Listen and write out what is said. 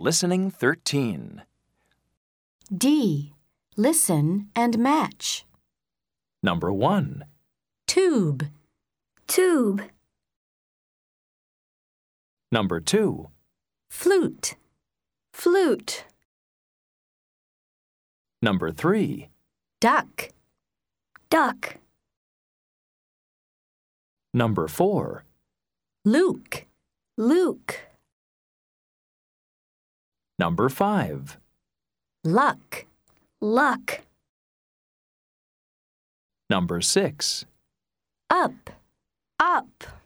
Listening 13. D. Listen and match. Number 1. Tube. Tube. Number 2. Flute. Flute. Number 3. Duck. Duck. Number 4. Luke. Luke. Number 5. Luck. Luck. Number 6. Up. Up.